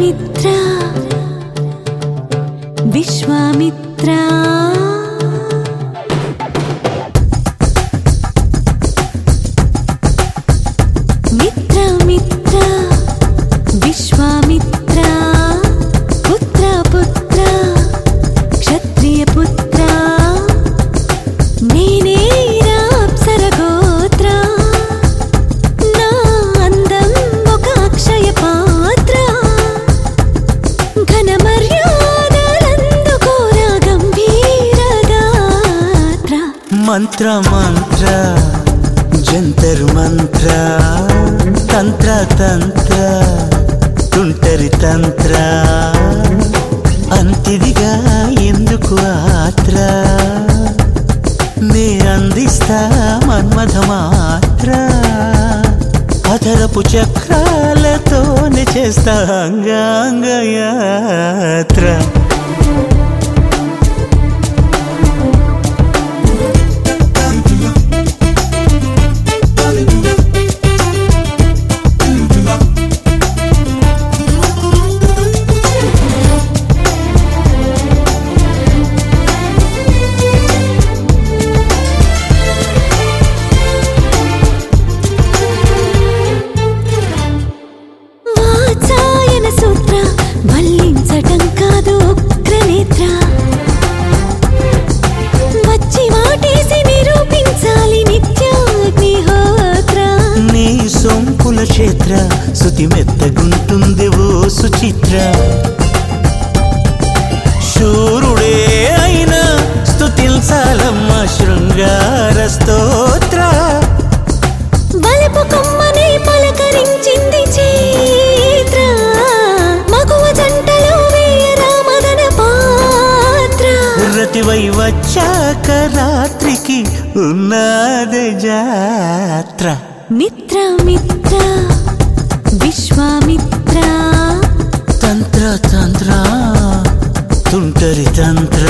విశ్వామిత్ర విశ్వామిత్ర మిత్ర మిత్ర విశ్వామిత్ర పుత్ర పుత్ర క్షత్రియ పుత్ర నేనే అప్సర గోత్ర నా అందం ఒక అక్షయ పాత్ర ఘన మర్యాదలందుకోరా గంభీర గాత్ర మంత్ర మంత్ర జంతర్ మంత్ర తంత్ర తంత్ర తుంటరి తంత్ర అంతిదిగా ఎందుకు ఆత్ర నే అందిస్తా మన్మథ మాత్ర అధరపు చక్రాలతోనే చేస్తా అంగాంగయాత్ర వల్లించటం కాదు ఉగ్రనేత్ర వచ్చి వాటేసి నిరూపించాలి నిత్యాగ్నిహోత్ర నీ సొంపుల క్షేత్ర శృతి మెత్తగుంటుంది ఓ సుచిత్ర శూరుడే అయినా స్తుతించాలమ్మ శృంగార స్తోత్ర బలపు కొమ్మనే పలకరించింది చైత్ర మగువ జంటలో వేయరా మదన పాత్ర రతివై వచ్చాక రాత్రికి ఉన్నది జాత్ర మిత్ర మిత్ర విశ్వామిత్ర తంత్ర తంత్ర తుంటరి తంత్ర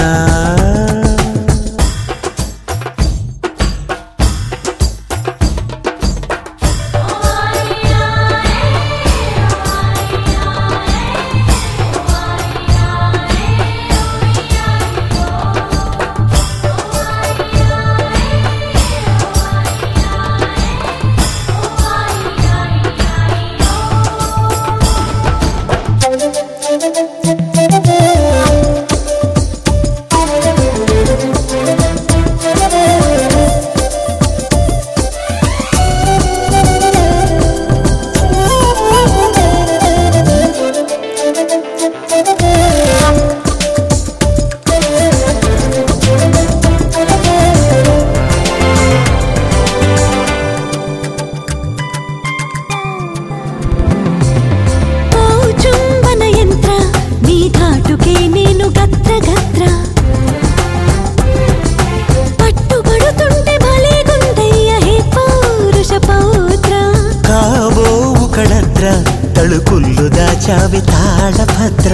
తళుకుళ్ళు దాచావి తాళభద్ర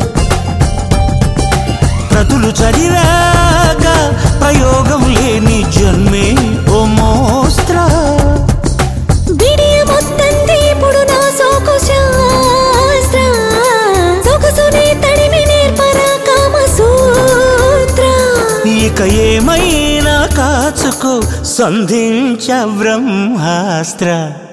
ప్రతులు చదివాక ప్రయోగం లేని జన్మే ఓ మోస్త్ర బిడియమొత్తంది ఇప్పుడు నా సోకు శాస్త్ర సొగసునే తడిమి నేర్పరా కామసూత్ర ఇక ఏమైనా కాచుకో సంధించ బ్రహ్మాస్త్ర